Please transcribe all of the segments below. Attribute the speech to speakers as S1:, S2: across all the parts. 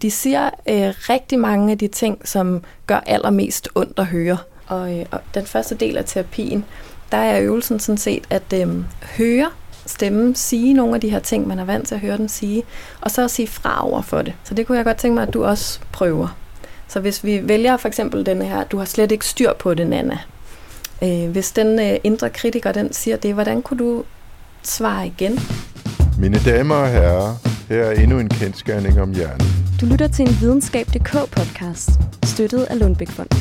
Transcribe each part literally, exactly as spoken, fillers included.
S1: De siger øh, rigtig mange af de ting, som gør allermest ondt at høre. Og, øh, og den første del af terapien, der er øvelsen sådan set at øh, høre stemmen sige nogle af de her ting, man er vant til at høre den sige, og så at sige fra over for det. Så det kunne jeg godt tænke mig, at du også prøver. Så hvis vi vælger for eksempel den her, du har slet ikke styr på det, Nanna. Øh, hvis den øh, indre kritiker, den siger det, hvordan kunne du svare igen?
S2: Mine damer og herrer, her er endnu en kendsgerning om hjernen.
S3: Du lytter til en videnskab punktum d k podcast, støttet af Lundbeck-fonden.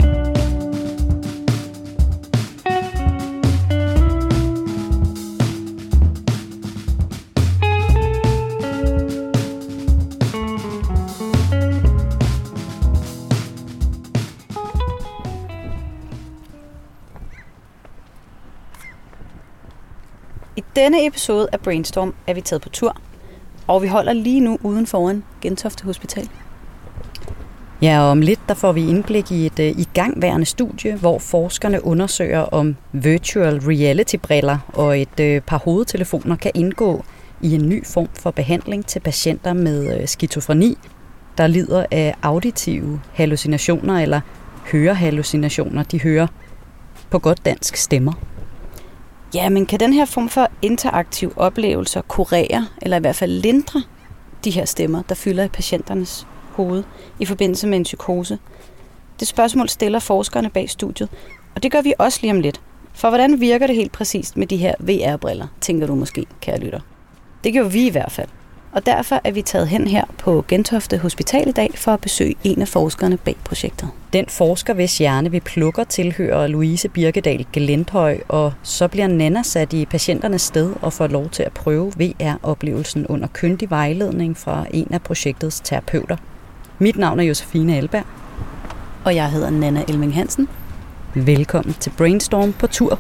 S4: I denne episode af Brainstorm er vi taget på tur, og vi holder lige nu uden foran Gentofte Hospital. Ja, og om lidt der får vi indblik i et uh, igangværende studie, hvor forskerne undersøger, om virtual reality-briller og et uh, par hovedtelefoner kan indgå i en ny form for behandling til patienter med uh, skizofreni, der lider af auditive hallucinationer eller hørehallucinationer. De hører på godt dansk stemmer. Ja, men kan den her form for interaktiv oplevelser kurere, eller i hvert fald lindre de her stemmer, der fylder i patienternes hoved i forbindelse med en psykose? Det spørgsmål stiller forskerne bag studiet, og det gør vi også lige om lidt. For hvordan virker det helt præcist med de her V R-briller, tænker du måske, kære lytter? Det gør vi i hvert fald. Og derfor er vi taget hen her på Gentofte Hospital i dag for at besøge en af forskerne bag projektet. Den forsker, hvis hjerne vi plukker, tilhører Louise Birkedal Glendhøj, og så bliver Nanna sat i patienternes sted og får lov til at prøve V R-oplevelsen under kyndig vejledning fra en af projektets terapeuter. Mit navn er Josefine Elberg. Og jeg hedder Nanna Elming Hansen.
S3: Velkommen til Brainstorm på tur.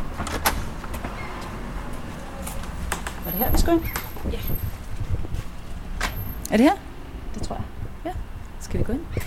S4: Var det her, vi skulle? Ja. Er det her? Det tror jeg. Ja. Skal vi gå ind? Ja.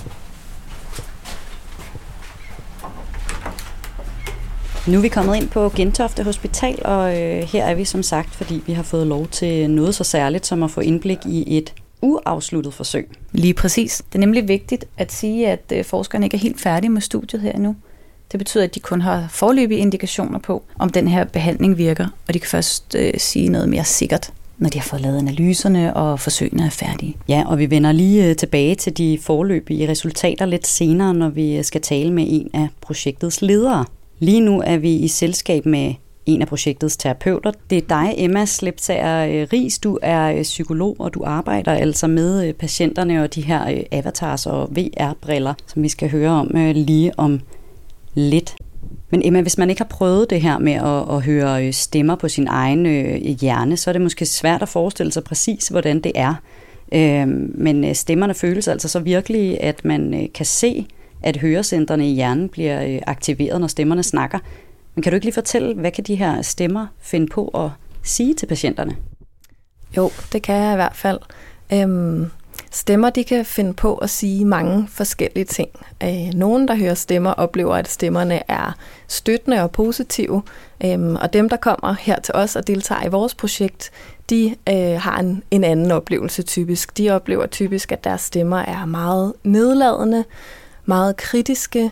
S3: Nu er vi kommet ind på Gentofte Hospital, og øh, her er vi som sagt, fordi vi har fået lov til noget så særligt som at få indblik i et uafsluttet forsøg.
S4: Lige præcis. Det er nemlig vigtigt at sige, at øh, forskerne ikke er helt færdige med studiet her endnu. Det betyder, at de kun har foreløbige indikationer på, om den her behandling virker, og de kan først øh, sige noget mere sikkert, når de har fået lavet analyserne og forsøgene er færdige.
S3: Ja, og vi vender lige tilbage til de foreløbige resultater lidt senere, når vi skal tale med en af projektets ledere. Lige nu er vi i selskab med en af projektets terapeuter. Det er dig, Emma Slepsager Riis. Du er psykolog, og du arbejder altså med patienterne og de her avatars og V R-briller, som vi skal høre om lige om lidt. Men Emma, hvis man ikke har prøvet det her med at, at høre stemmer på sin egen øh, hjerne, så er det måske svært at forestille sig præcis, hvordan det er. Øh, men stemmerne føles altså så virkelig, at man øh, kan se, at hørecentrene i hjernen bliver øh, aktiveret, når stemmerne snakker. Men kan du ikke lige fortælle, hvad kan de her stemmer finde på at sige til patienterne?
S1: Jo, det kan jeg i hvert fald. Øhm Stemmer, de kan finde på at sige mange forskellige ting. Nogen, der hører stemmer, oplever, at stemmerne er støttende og positive. Og dem, der kommer her til os og deltager i vores projekt, de har en, en anden oplevelse typisk. De oplever typisk, at deres stemmer er meget nedladende, meget kritiske.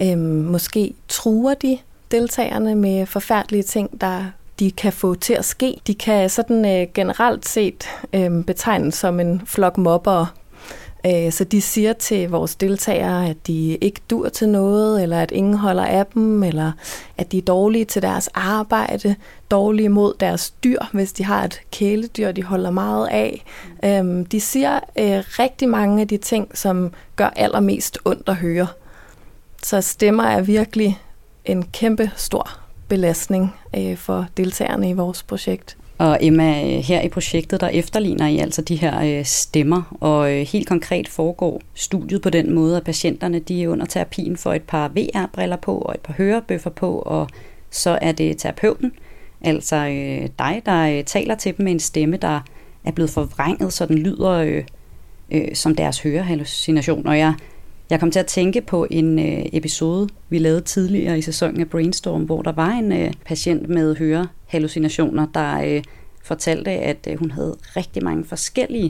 S1: Måske truer de deltagerne med forfærdelige ting, der de kan få til at ske. De kan sådan øh, generelt set øh, betegnes som en flok mobbere. Øh, så de siger til vores deltagere, at de ikke dur til noget, eller at ingen holder af dem, eller at de er dårlige til deres arbejde, dårlige mod deres dyr, hvis de har et kæledyr, de holder meget af. Øh, de siger øh, rigtig mange af de ting, som gør allermest ondt at høre. Så stemmer er virkelig en kæmpe stor belastning øh, for deltagerne i vores projekt.
S3: Og Emma, her i projektet, der efterligner I altså de her øh, stemmer, og øh, helt konkret foregår studiet på den måde, at patienterne de er under terapien for et par V R-briller på og et par hørebøffer på, og så er det terapeuten, altså øh, dig, der øh, taler til dem med en stemme, der er blevet forvrænget, så den lyder øh, øh, som deres hørehallucination. Og jeg Jeg kom til at tænke på en øh, episode, vi lavede tidligere i sæsonen af Brainstorm, hvor der var en øh, patient med hørehallucinationer, der øh, fortalte, at øh, hun havde rigtig mange forskellige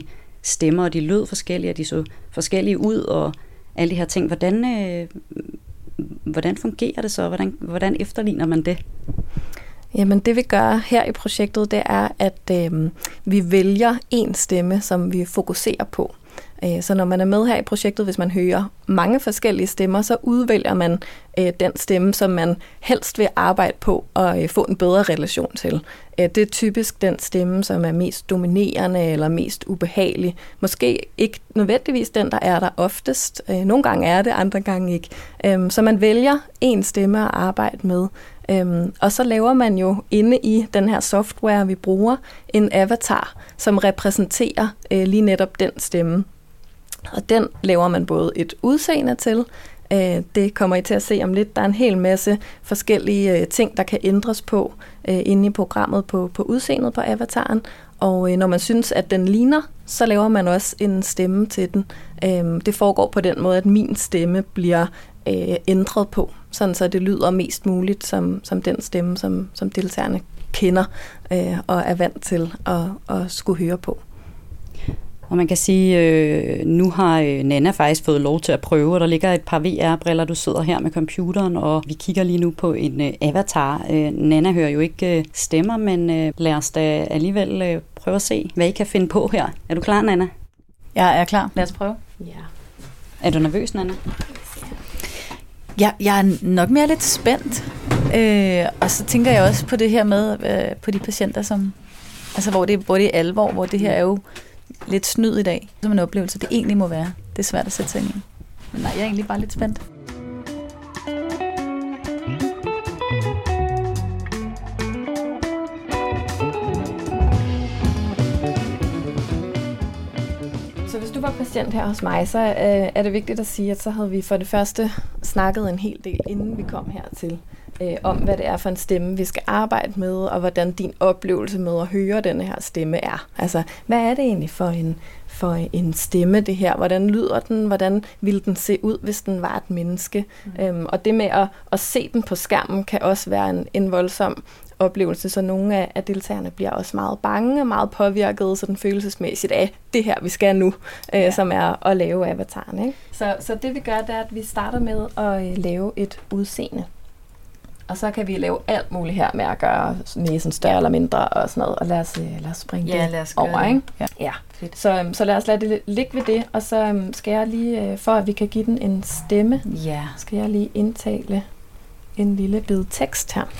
S3: stemmer, og de lød forskellige, og de så forskellige ud, og alle de her ting. Hvordan, øh, hvordan fungerer det så? Hvordan, hvordan efterligner man det?
S1: Jamen det vi gør her i projektet, det er, at øh, vi vælger en stemme, som vi fokuserer på. Så når man er med her i projektet, hvis man hører mange forskellige stemmer, så udvælger man øh, den stemme, som man helst vil arbejde på og øh, få en bedre relation til. Øh, det er typisk den stemme, som er mest dominerende eller mest ubehagelig. Måske ikke nødvendigvis den, der er der oftest. Øh, nogle gange er det, andre gange ikke. Øh, så man vælger en stemme at arbejde med. Øhm, og så laver man jo inde i den her software, vi bruger, en avatar, som repræsenterer øh, lige netop den stemme. Og den laver man både et udseende til, øh, det kommer I til at se om lidt, der er en hel masse forskellige øh, ting, der kan ændres på øh, inde i programmet på, på udseendet på avataren. Og øh, når man synes, at den ligner, så laver man også en stemme til den. Øh, det foregår på den måde, at min stemme bliver øh, ændret på, sådan så det lyder mest muligt som, som den stemme, som, som deltagerne kender øh, og er vant til at, at skulle høre på.
S3: Og man kan sige, øh, nu har øh, Nanna faktisk fået lov til at prøve, og der ligger et par V R-briller, du sidder her med computeren, og vi kigger lige nu på en øh, avatar. Øh, Nanna hører jo ikke øh, stemmer, men øh, lad os da alligevel øh, prøve at se, hvad I kan finde på her. Er du klar, Nanna?
S4: Jeg er klar. Lad os prøve.
S1: Ja.
S3: Er du nervøs, Nanna?
S4: Ja, jeg er nok mere lidt spændt. Øh, og så tænker jeg også på det her med, øh, på de patienter, som, altså, hvor, det, hvor det er alvor, hvor det her er jo lidt snyd i dag, som en oplevelse, det egentlig må være. Det er svært at sætte sig ind i. Men nej, jeg er egentlig bare lidt spændt.
S1: Så hvis du var patient her hos mig, så øh, er det vigtigt at sige, at så havde vi for det første snakket en hel del, inden vi kom hertil, øh, om hvad det er for en stemme, vi skal arbejde med, og hvordan din oplevelse med at høre denne her stemme er. Altså, hvad er det egentlig for en, for en stemme, det her? Hvordan lyder den? Hvordan ville den se ud, hvis den var et menneske? Mm. Øhm, og det med at, at se den på skærmen, kan også være en, en voldsom oplevelse, så nogle af, af deltagerne bliver også meget bange og meget påvirket sådan følelsesmæssigt af det her, vi skal nu, øh, ja. som er at lave avataren. Ikke? Så, så det vi gør, det er, at vi starter med at øh, lave et udseende. Og så kan vi lave alt muligt her med at gøre næsen større ja. eller mindre og sådan noget. Og lad os, lad os springe
S4: ja,
S1: det
S4: lad os
S1: over.
S4: Det.
S1: Ikke?
S4: Ja.
S1: Ja. Fedt. Så, så lad os lade det ligge ved det. Og så skal jeg lige, for at vi kan give den en stemme,
S4: ja.
S1: skal jeg lige indtale en lille bid tekst her.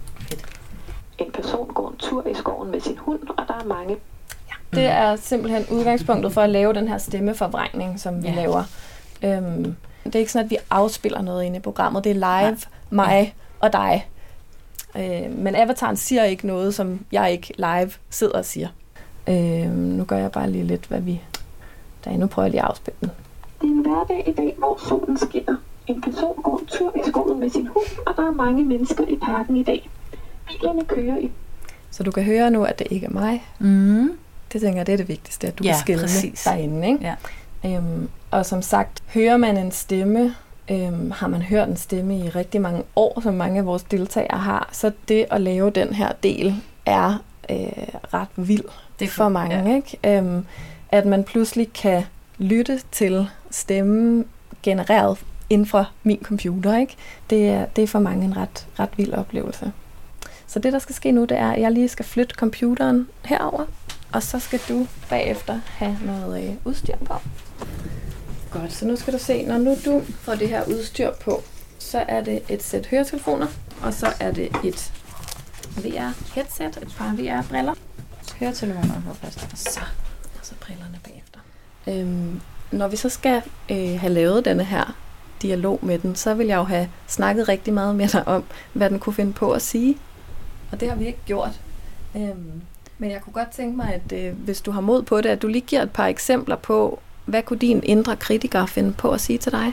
S5: En person går en tur i skoven med sin hund, og der er mange.
S1: Ja. Det er simpelthen udgangspunktet for at lave den her stemmeforvrængning, som vi ja. laver. Øhm, det er ikke sådan, at vi afspiller noget inde i programmet. Det er live, ja. mig og dig. Øh, men avataren siger ikke noget, som jeg ikke live sidder og siger. Øh, nu gør jeg bare lige lidt, hvad vi... Der, nu prøver jeg lige at afspille den.
S5: Det er en hverdag i dag, hvor solen skinner. En person går en tur i skoven med sin hund, og der er mange mennesker i parken i dag. Bilerne kører i...
S1: Så du kan høre nu, at det ikke er mig.
S4: Mm.
S1: Det tænker jeg, det er det vigtigste, at du
S4: ja,
S1: kan skille
S4: præcis.
S1: derinde. Ikke?
S4: Ja.
S1: Øhm, og som sagt, hører man en stemme, øhm, har man hørt en stemme i rigtig mange år, som mange af vores deltagere har, så det at lave den her del er øh, ret vild det er for mange. Ja. Ikke? Øhm, at man pludselig kan lytte til stemmen genereret inden fra min computer. Ikke? Det, er, det er for mange en ret, ret vild oplevelse. Så det, der skal ske nu, det er, at jeg lige skal flytte computeren herover, og så skal du bagefter have noget øh, udstyr på. Godt, så nu skal du se, når nu du får det her udstyr på, så er det et sæt høretelefoner, og så er det et V R-headset, et par V R-briller.
S4: Høretelefoner på først.
S1: Og så, og så brillerne bagefter. Øhm, når vi så skal øh, have lavet denne her dialog med den, så vil jeg jo have snakket rigtig meget med dig om, hvad den kunne finde på at sige. Og det har vi ikke gjort. Øhm, men jeg kunne godt tænke mig, at øh, hvis du har mod på det, at du lige giver et par eksempler på, hvad kunne din indre kritiker finde på at sige til dig?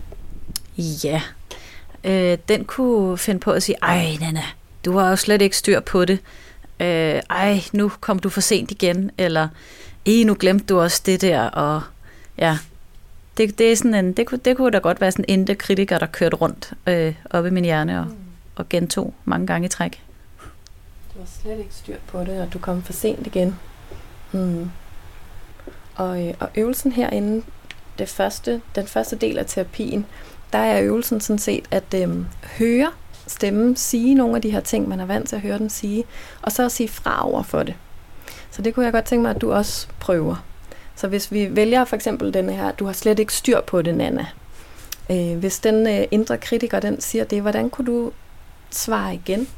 S4: Ja, øh, den kunne finde på at sige, ej Nanna, du har jo slet ikke styr på det. Øh, ej, nu kom du for sent igen. Eller, ej, nu glemte du også det der. Og ja, det, det, er sådan en, det, kunne, det kunne da godt være sådan en indre kritiker, der kørte rundt øh, op i min hjerne og, mm. og gentog mange gange i træk.
S1: Du har slet ikke styr på det, og du kom for sent igen. Mm. Og, og øvelsen herinde, det første, den første del af terapien, der er øvelsen sådan set at øhm, høre stemmen sige nogle af de her ting, man er vant til at høre den sige, og så at sige fra over for det. Så det kunne jeg godt tænke mig, at du også prøver. Så hvis vi vælger for eksempel den her, du har slet ikke styr på det, Nanna. Øh, hvis den øh, indre kritiker, den siger det, hvordan kunne du svare igen?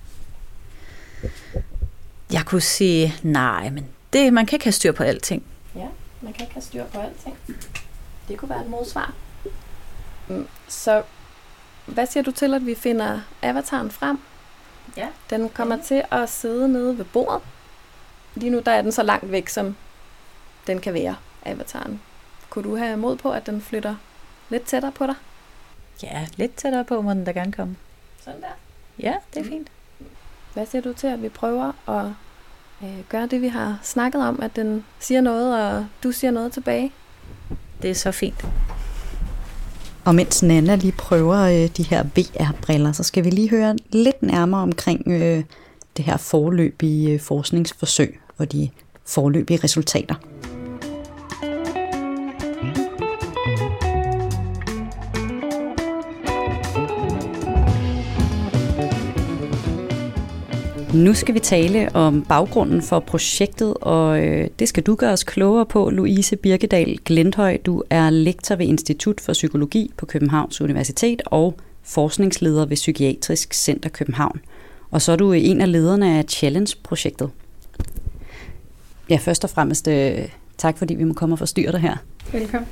S6: Jeg kunne sige, nej, men det, man kan ikke have styr på alting.
S1: Ja, man kan ikke have styr på alting. Det kunne være et modsvar. Så hvad siger du til, at vi finder avataren frem?
S6: Ja.
S1: Den kommer ja. til at sidde nede ved bordet. Lige nu der er den så langt væk, som den kan være, avataren. Kunne du have mod på, at den flytter lidt tættere på dig?
S6: Ja, lidt tættere på, må den da gerne komme.
S1: Sådan der.
S6: Ja, det er fint.
S1: Hvad siger du til, at vi prøver at øh, gøre det, vi har snakket om, at den siger noget, og du siger noget tilbage?
S6: Det er så fint.
S3: Og mens Nanna lige prøver øh, de her V R-briller, så skal vi lige høre lidt nærmere omkring øh, det her foreløbige øh, forskningsforsøg og de foreløbige resultater. Nu skal vi tale om baggrunden for projektet, og øh, det skal du gøre os klogere på, Louise Birkedal Glenthøj. Du er lektor ved Institut for Psykologi på Københavns Universitet og forskningsleder ved Psykiatrisk Center København. Og så er du en af lederne af Challenge-projektet. Ja, først og fremmest øh, tak, fordi vi må komme og forstyrre dig her.
S7: Velkommen.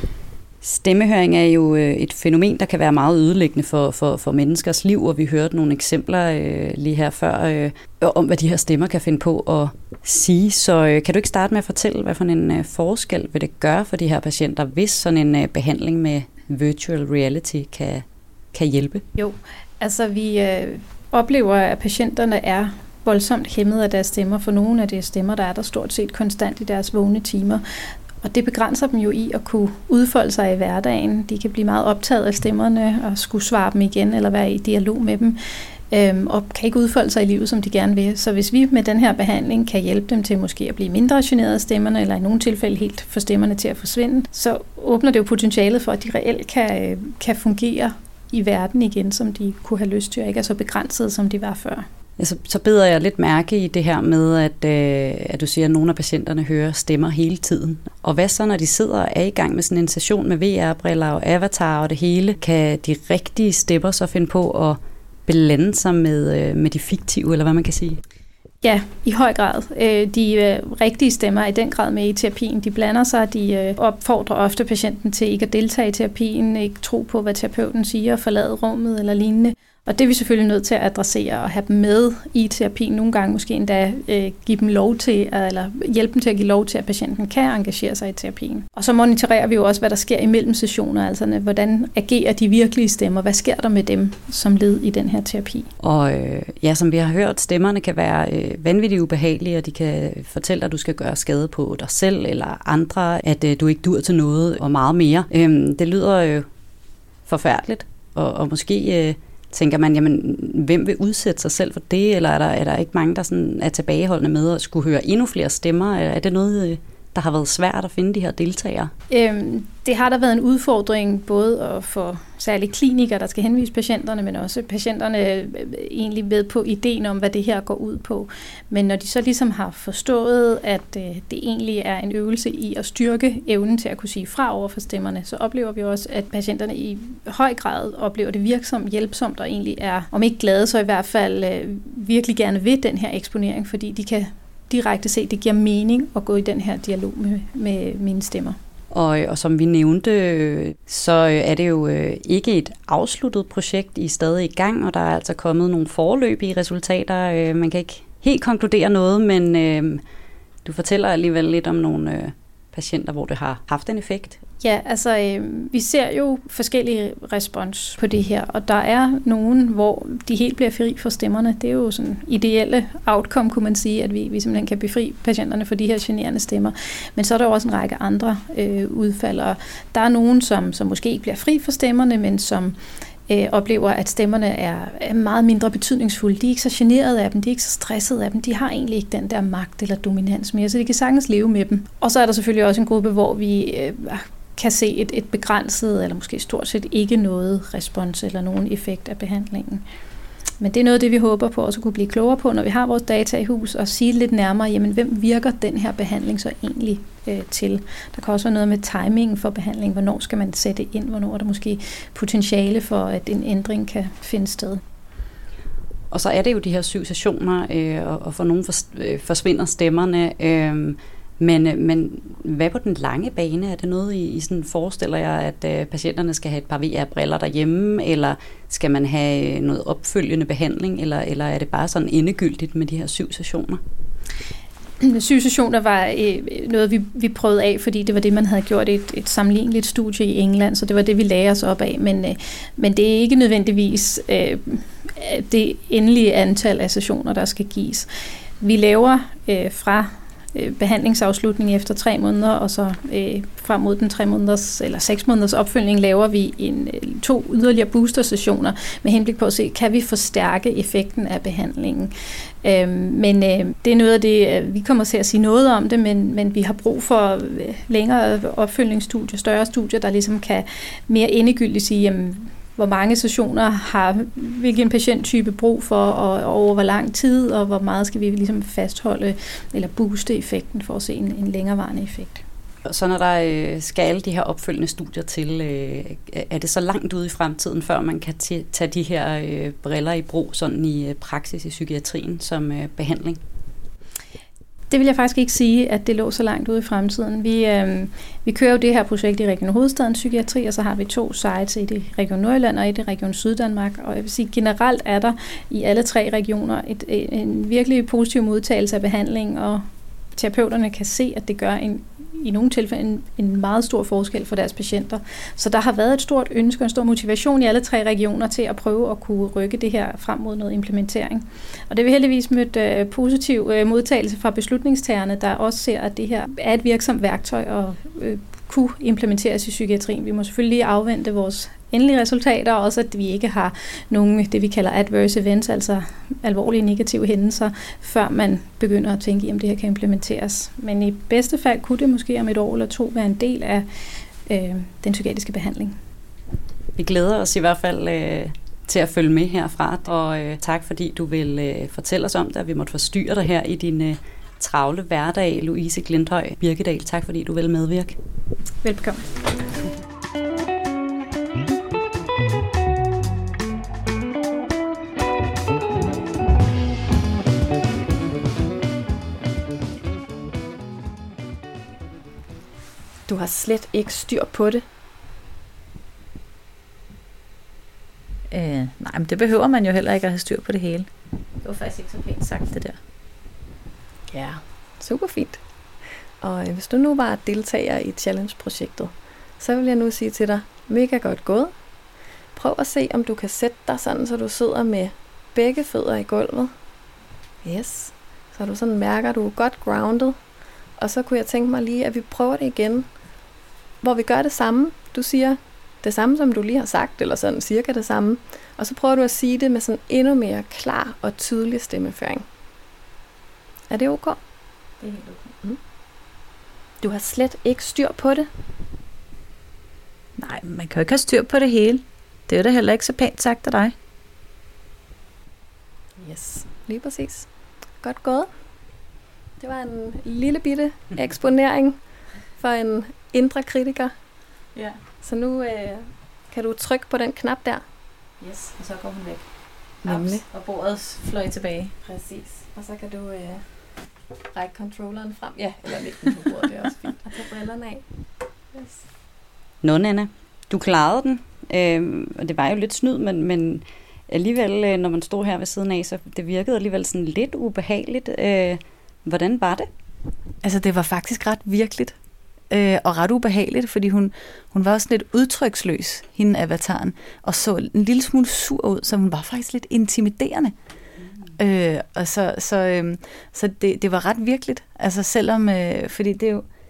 S3: Stemmehøring er jo et fænomen, der kan være meget ødelæggende for, for, for menneskers liv, og vi hørte nogle eksempler øh, lige her før, øh, om hvad de her stemmer kan finde på at sige. Så øh, kan du ikke starte med at fortælle, hvad for en øh, forskel vil det gøre for de her patienter, hvis sådan en øh, behandling med virtual reality kan, kan hjælpe?
S7: Jo, altså vi øh, oplever, at patienterne er voldsomt hæmmet af deres stemmer. For nogle af de stemmer, der er der stort set konstant i deres vågne timer. Og det begrænser dem jo i at kunne udfolde sig i hverdagen. De kan blive meget optaget af stemmerne og skulle svare dem igen eller være i dialog med dem. Øhm, og kan ikke udfolde sig i livet, som de gerne vil. Så hvis vi med den her behandling kan hjælpe dem til måske at blive mindre generet af stemmerne, eller i nogle tilfælde helt få stemmerne til at forsvinde, så åbner det jo potentialet for, at de reelt kan, kan fungere i verden igen, som de kunne have lyst til, og ikke er så begrænset, som de var før.
S3: Ja, så, så beder jeg lidt mærke i det her med, at, øh, at du siger, at nogle af patienterne hører stemmer hele tiden. Og hvad så, når de sidder og er i gang med sådan en session med V R-briller og avatar og det hele? Kan de rigtige stemmer så finde på at blande sig med, øh, med de fiktive, eller hvad man kan sige?
S7: Ja, i høj grad. De rigtige stemmer er i den grad med i terapien. De blander sig, de opfordrer ofte patienten til ikke at deltage i terapien, ikke tro på, hvad terapeuten siger, forlade rummet eller lignende. Og det er vi selvfølgelig nødt til at adressere og have dem med i terapien. Nogle gange måske endda øh, give dem lov til, eller hjælpe dem til at give lov til, at patienten kan engagere sig i terapien. Og så monitorerer vi jo også, hvad der sker imellem sessioner, altså hvordan agerer de virkelige stemmer, hvad sker der med dem som led i den her terapi.
S3: Og øh, ja, som vi har hørt, stemmerne kan være øh, vanvittigt ubehagelige, og de kan fortælle dig, at du skal gøre skade på dig selv eller andre, at øh, du ikke dur til noget og meget mere. Øh, det lyder jo øh, forfærdeligt, og, og måske... Øh, tænker man, jamen, hvem vil udsætte sig selv for det, eller er der, er der ikke mange, der sådan er tilbageholdende med at skulle høre endnu flere stemmer? Er det noget, der har været svært at finde de her deltagere?
S7: Øhm, det har der været en udfordring, både for særligt klinikere, der skal henvise patienterne, men også patienterne egentlig ved på ideen om, hvad det her går ud på. Men når de så ligesom har forstået, at øh, det egentlig er en øvelse i at styrke evnen til at kunne sige fra over for stemmerne, så oplever vi også, at patienterne i høj grad oplever det virksomt, hjælpsomt og egentlig er, om ikke glade, så i hvert fald øh, virkelig gerne ved den her eksponering, fordi de kan direkte se, at det giver mening at gå i den her dialog med, med mine stemmer.
S3: Og, og som vi nævnte, så er det jo ikke et afsluttet projekt, I er stadig i gang, og der er altså kommet nogle foreløbige resultater. Man kan ikke helt konkludere noget, men øh, du fortæller alligevel lidt om nogle øh, patienter, hvor det har haft en effekt.
S7: Ja, altså øh, vi ser jo forskellige respons på det her, og der er nogen, hvor de helt bliver fri for stemmerne. Det er jo sådan ideelle outcome, kunne man sige, at vi, vi simpelthen kan befri patienterne for de her generende stemmer. Men så er der også en række andre øh, udfald, og der er nogen, som, som måske ikke bliver fri for stemmerne, men som øh, oplever, at stemmerne er, er meget mindre betydningsfulde. De er ikke så generede af dem, de er ikke så stressede af dem, de har egentlig ikke den der magt eller dominans mere, så de kan sagtens leve med dem. Og så er der selvfølgelig også en gruppe, hvor vi øh, kan se et, et begrænset, eller måske stort set ikke noget respons eller nogen effekt af behandlingen. Men det er noget af det, vi håber på også at kunne blive klogere på, når vi har vores data i hus, og sige lidt nærmere, jamen hvem virker den her behandling så egentlig øh, til? Der kan også være noget med timingen for behandling. Hvornår skal man sætte ind? Hvornår er der måske potentiale for, at en ændring kan finde sted?
S3: Og så er det jo de her syv sessioner, øh, og, og for nogle fors, øh, forsvinder stemmerne. Øh, men, men hvad på den lange bane? Er det noget, I, I sådan forestiller jer, at øh, patienterne skal have et par V R-briller derhjemme, eller skal man have noget opfølgende behandling, eller, eller er det bare sådan endegyldigt med de her syv sessioner?
S7: Syv sessioner var øh, noget, vi, vi prøvede af, fordi det var det, man havde gjort et, et sammenligneligt studie i England, så det var det, vi lagde os op af. Men, øh, men det er ikke nødvendigvis øh, det endelige antal af sessioner, der skal gives. Vi laver øh, fra behandlingsafslutning efter tre måneder, og så øh, frem mod den tre måneders eller seks måneders opfølgning laver vi en, to yderligere booster-sessioner med henblik på at se, kan vi forstærke effekten af behandlingen. Øh, men øh, det er noget af det, vi kommer til at sige noget om det, men, men vi har brug for længere opfølgningsstudier, større studier, der ligesom kan mere endegyldigt sige, jamen, hvor mange sessioner har hvilken patienttype brug for, og over hvor lang tid, og hvor meget skal vi ligesom fastholde eller booste effekten for at se en, en længerevarende effekt.
S3: Så når der øh, skal alle de her opfølgende studier til, øh, er det så langt ude i fremtiden, før man kan t- tage de her øh, briller i brug sådan i øh, praksis i psykiatrien som øh, behandling?
S7: Det vil jeg faktisk ikke sige, at det lå så langt ude i fremtiden. Vi, øh, vi kører jo det her projekt i Region Hovedstaden Psykiatri, og så har vi to sites, et i Region Nordjylland og et i Region Syddanmark. Og jeg vil sige, generelt er der i alle tre regioner et, en virkelig positiv modtagelse af behandling, og terapeuterne kan se, at det gør en, i nogle tilfælde en, en meget stor forskel for deres patienter. Så der har været et stort ønske og en stor motivation i alle tre regioner til at prøve at kunne rykke det her frem mod noget implementering. Og det vil heldigvis mødt uh, positiv uh, modtagelse fra beslutningstagerne, der også ser, at det her er et virksomt værktøj og uh, kunne implementeres i psykiatrien. Vi må selvfølgelig afvente vores endelige resultater, og også at vi ikke har nogen, det vi kalder adverse events, altså alvorlige negative hændelser, før man begynder at tænke i, om det her kan implementeres. Men i bedste fald kunne det måske om et år eller to være en del af øh, den psykiatriske behandling.
S3: Vi glæder os i hvert fald øh, til at følge med herfra, og øh, tak fordi du vil øh, fortælle os om det, at vi måtte forstyrre dig her i din øh, travle hverdag. Louise Glinthøj Birkedal, tak fordi du vil medvirke.
S7: Velbekomme.
S1: Du har slet ikke styr på det.
S6: Øh, nej, men det behøver man jo heller ikke at have styr på det hele. Det var faktisk ikke så pænt sagt, det der.
S1: Ja, super fint. Og hvis du nu var deltager i Challenge-projektet, så vil jeg nu sige til dig, mega godt gået. Prøv at se, om du kan sætte dig sådan, så du sidder med begge fødder i gulvet. Yes. Så du sådan mærker, at du er godt grounded. Og så kunne jeg tænke mig lige, at vi prøver det igen, hvor vi gør det samme. Du siger det samme, som du lige har sagt, eller sådan cirka det samme. Og så prøver du at sige det med sådan endnu mere klar og tydelig stemmeføring. Er det ok?
S6: Det er helt okay.
S1: Mm. Du har slet ikke styr på det.
S6: Nej, man kan jo ikke have styr på det hele. Det er jo da heller ikke så pænt sagt af dig.
S1: Yes, lige præcis. Godt gået. Det var en lille bitte eksponering for en indre kritiker.
S6: Ja.
S1: Så nu øh, kan du trykke på den knap der.
S6: Yes, og så går hun væk.
S1: Nemlig.
S6: Ups, og bordet fløj tilbage.
S1: Præcis. Og så kan du øh, række controlleren frem. Ja, eller lægge den på bordet, det er også fint. Og tage brillerne af. Yes.
S3: Nå, Nanna, du klarede den. Øh, og det var jo lidt snyd, men, men alligevel, når man stod her ved siden af, så det virkede alligevel sådan lidt ubehageligt. Øh, hvordan var det?
S6: Altså, det var faktisk ret virkeligt. Øh, og ret ubehageligt, fordi hun, hun var også lidt udtryksløs, hende avataren, og så en lille smule sur ud, så hun var faktisk lidt intimiderende. Mm. Øh, og så, så, øh, så det, det var ret virkeligt, altså selvom, øh, fordi det er jo,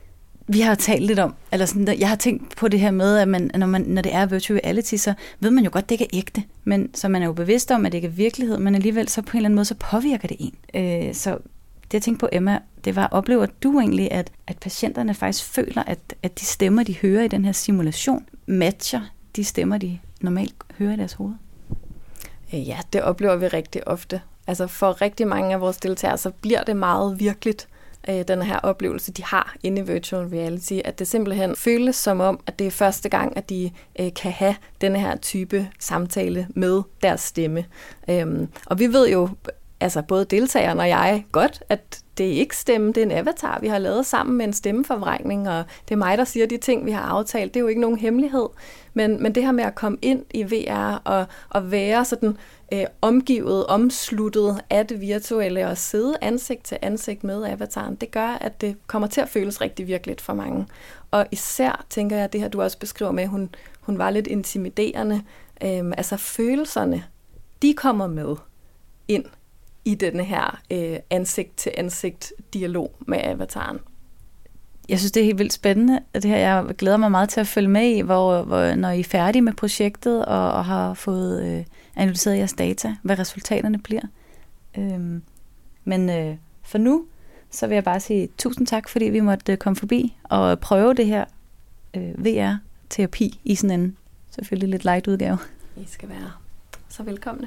S6: vi har talt lidt om, eller sådan, jeg har tænkt på det her med, at man, når, man, når det er virtual reality, så ved man jo godt, at det ikke er ægte. Men så man er jo bevidst om, at det ikke er virkelighed, men alligevel så på en eller anden måde, så påvirker det en. Øh, så det jeg tænkte på, Emma, det var, oplever du egentlig, at, at patienterne faktisk føler, at, at de stemmer, de hører i den her simulation, matcher de stemmer, de normalt hører i deres hoved?
S1: Ja, det oplever vi rigtig ofte. Altså for rigtig mange af vores deltagere, så bliver det meget virkeligt, øh, den her oplevelse, de har inde i virtual reality, at det simpelthen føles som om, at det er første gang, at de øh, kan have denne her type samtale med deres stemme. Øhm, og vi ved jo, altså både deltagerne og jeg, godt, at det er ikke stemme, det er en avatar, vi har lavet sammen med en stemmeforvrængning, og det er mig, der siger de ting, vi har aftalt. Det er jo ikke nogen hemmelighed. Men, men det her med at komme ind i V R og, og være sådan øh, omgivet, omsluttet af det virtuelle og sidde ansigt til ansigt med avataren, det gør, at det kommer til at føles rigtig virkeligt for mange. Og især tænker jeg, at det her, du også beskriver med, hun, hun var lidt intimiderende. Øhm, altså følelserne, de kommer med ind i denne her øh, ansigt-til-ansigt-dialog med avataren.
S6: Jeg synes, det er helt vildt spændende. Det her, jeg glæder mig meget til at følge med i, hvor, hvor når I er færdige med projektet og, og har fået øh, analyseret jeres data, hvad resultaterne bliver. Øhm, men øh, for nu, så vil jeg bare sige tusind tak, fordi vi måtte komme forbi og prøve det her øh, V R-terapi i sådan en selvfølgelig lidt light udgave.
S1: I skal være så velkomne.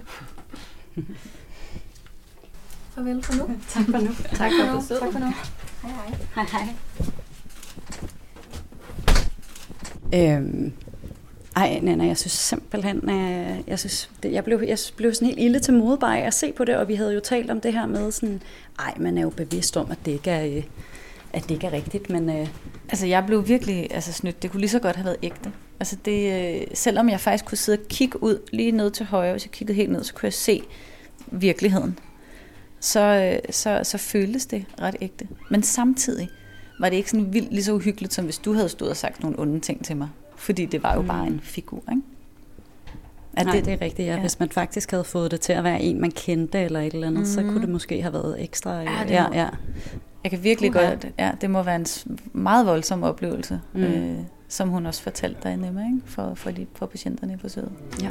S1: Farvel for nu.
S3: Tak for nu.
S1: Tak for besøget.
S6: Tak for nu.
S1: Hej hej.
S3: Hej hej. Øhm, ej, Nanna, jeg synes simpelthen, øh, jeg, synes, det, jeg, blev, jeg blev sådan helt ilde til mode bare at se på det, og vi havde jo talt om det her med sådan, ej, man er jo bevidst om, at det ikke er, øh, at det ikke er rigtigt, men... Øh,
S6: altså, jeg blev virkelig altså, snydt. Det kunne lige så godt have været ægte. Altså, det, øh, selvom jeg faktisk kunne sidde og kigge ud lige ned til højre, hvis jeg kiggede helt ned, så kunne jeg se virkeligheden. Så, så, så føltes det ret ægte. Men samtidig var det ikke sådan vildt lige så uhyggeligt, som hvis du havde stået og sagt nogle onde ting til mig. Fordi det var jo mm. bare en figur, ikke?
S3: At Nej, det, det er rigtigt. Ja. Ja. Hvis man faktisk havde fået det til at være en, man kendte eller et eller andet, mm. så kunne det måske have været ekstra...
S6: Ja, det ja, ja. Jeg kan virkelig uh-huh. godt... Ja, det må være en meget voldsom oplevelse, mm. øh, som hun også fortalte dig, Emma, ikke? For, for, de, for patienterne i forsøget.
S3: Ja.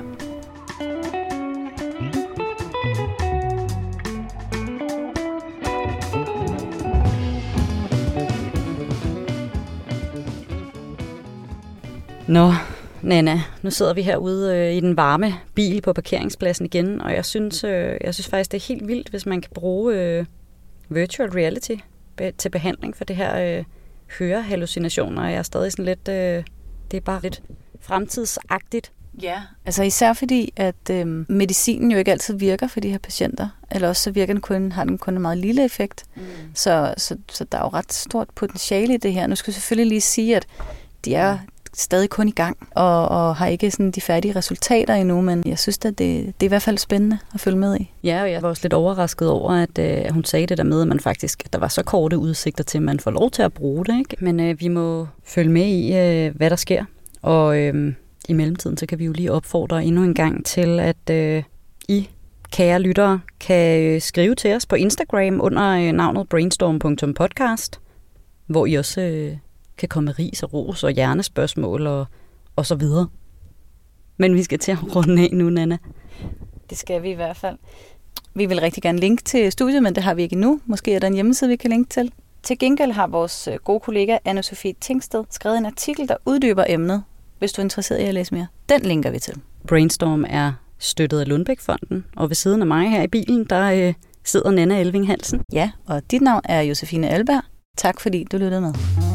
S3: Nå, Nanna, nu sidder vi herude øh, i den varme bil på parkeringspladsen igen, og jeg synes, øh, jeg synes faktisk, det er helt vildt, hvis man kan bruge øh, virtual reality be- til behandling for det her øh, hørehallucinationer, og jeg er stadig sådan lidt, øh, det er bare lidt fremtidsagtigt.
S6: Ja, altså især fordi, at øh, medicinen jo ikke altid virker for de her patienter, eller også så virker den kun, har den kun en meget lille effekt, mm. så, så, så der er jo ret stort potentiale i det her. Nu skal jeg selvfølgelig lige sige, at de er stadig kun i gang, og, og har ikke sådan de færdige resultater endnu, men jeg synes, at det, det er i hvert fald spændende at følge med i.
S3: Ja, og jeg var også lidt overrasket over, at øh, hun sagde det der med, at man faktisk, at der var så korte udsigter til, at man får lov til at bruge det, ikke? Men øh, vi må følge med i, øh, hvad der sker, og øh, i mellemtiden, så kan vi jo lige opfordre endnu en gang til, at øh, I, kære lyttere, kan skrive til os på Instagram under øh, navnet brainstorm punktum podcast, hvor I også... Øh, kan komme med ris og ros og hjernespørgsmål og, og så videre. Men vi skal til at runde af nu, Nanna.
S6: Det skal vi i hvert fald. Vi vil rigtig gerne linke til studiet, men det har vi ikke endnu. Måske er der en hjemmeside, vi kan linke til. Til gengæld har vores gode kollega Anne-Sophie Tingsted skrevet en artikel, der uddyber emnet, hvis du er interesseret i at læse mere. Den linker vi til.
S3: Brainstorm er støttet af Lundbæk-fonden, og ved siden af mig her i bilen, der øh, sidder Nanna Elving Hansen.
S6: Ja, og dit navn er Josefine Alberg. Tak fordi du lyttede med.